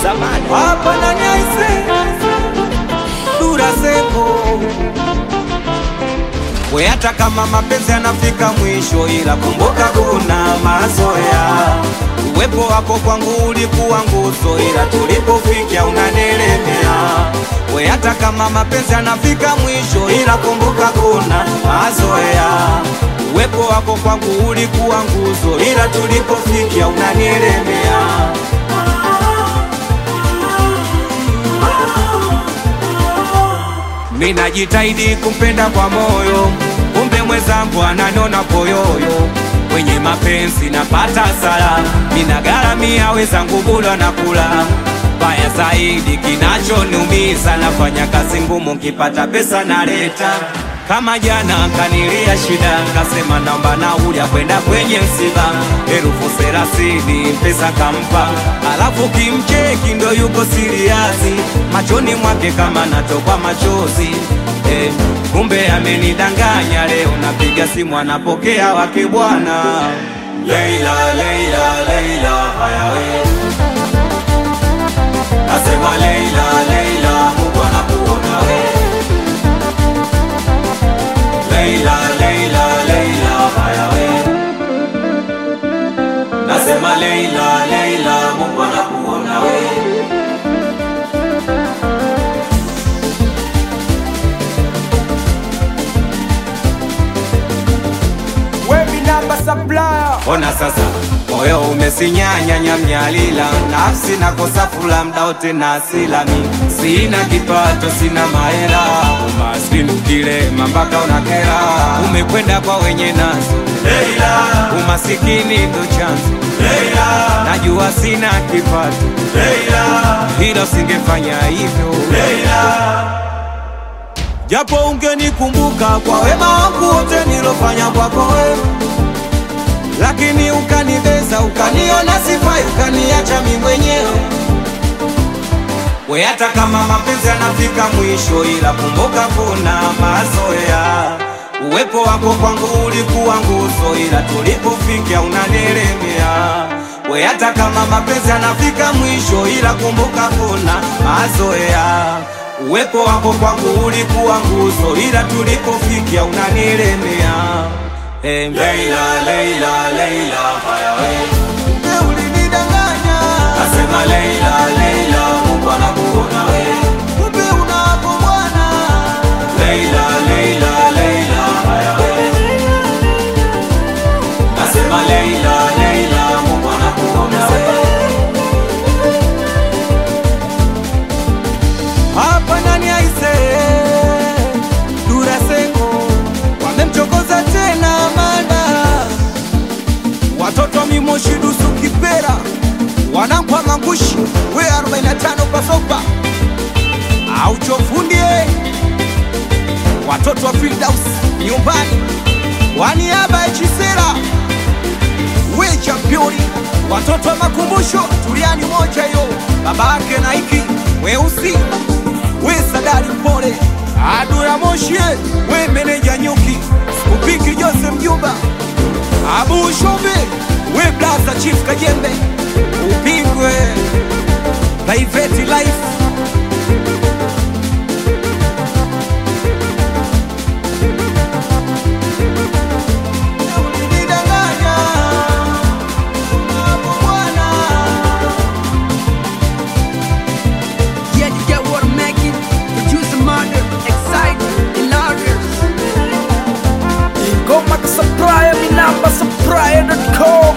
zamani. Hapa ndani ya ise Dura Seko. We hata kama mapenzi yanafika mwisho, ila kumbuka kuna mazoea. Uwepo wako kwangu ulikuwa nguzo, ila tulipofikia unanelemea. We hata kama mapenzi yanafika mwisho, ila kumbuka kuna mazoea. Uwepo wako kwangu ulikuwa nguzo, ila tulipofikia unanelemea. Mina jitahidi kumpenda kwa moyo, kumbe mwenzangu ananona poyoyo. Kwenye mapenzi napata sala, mina garamia wezangu bula na kula. Baya zaidi kinachoniumiza, nafanya kazi ngumu nkipata pesa naleta. Kama jana kanilia shida, kasema naomba nauli ya kwenda kwenye msiba. 30,000 pesa kampa, alafu kimcheki ndo yuko siriasi. Machoni mwake kama natokwa machozi. Kumbe amenidanganya, leo napiga simu anapokea wake bwana. Leila, Leila, Leila, haya we. Nasema Leila, Leila, Mungu anakuona we. Leila, Leila, Leila, haya we. Nasema Leila, Leila, Mungu anakuona we. Ona sasa, moyo umesinyanya nyamnyalila. Nafsi nakosa fula mda wote na asilami. Sina kipato, sina mahela. Umaskini ukilema mpaka unakera. Umekwenda kwa wenye nazo Leila, umasikini ndo chanzo Leila. Najua sina kipato Leila, hilo singefanya hivyo Leila. Japo ungenikumbuka kwa wema wangu wote nilofanya kwako wewe, lakini ukanibeza, ukaniona sifai, ukaniacha mimi mwenyewe. We hata kama mapenzi yanafika mwisho, ila kumbuka kuna mazoea. Uwepo wako kwangu ulikuwa nguzo, ila tulipofikia unanelemea. We hata kama mapenzi yanafika mwisho, ila kumbuka kuna mazoea. Uwepo wako kwangu ulikuwa nguzo, ila tulipofikia unanelemea. Leila, Leila, Leila, haya we. Ulinidanganya, nasema Leila, Leila, Mungu anakuona we. Kumbe unapo bwana. Leila, Leila, Leila, haya we. Nasema Leila, Leila, Mungu anakuona we. Hapa ndani aise Dura Seko. Wamemchokoza tena Amanda, watoto mimoshi dusu kipera, wanankwa mangushi we 45 pasopa au chofundie. Watoto wa Firdaus nyumbani, waniaba ya Chisera we championi. Watoto wa makumbusho Tuliani moja yo, babake na iki weusi we Sadari Mpole. Adura Moshie we meneja nyuki, Upiki Jose Mjumba, Abu Shobe we Blaza Chief Kajembe. Upingwe Private Life. Go Max Supplier, mi namba supplier.com.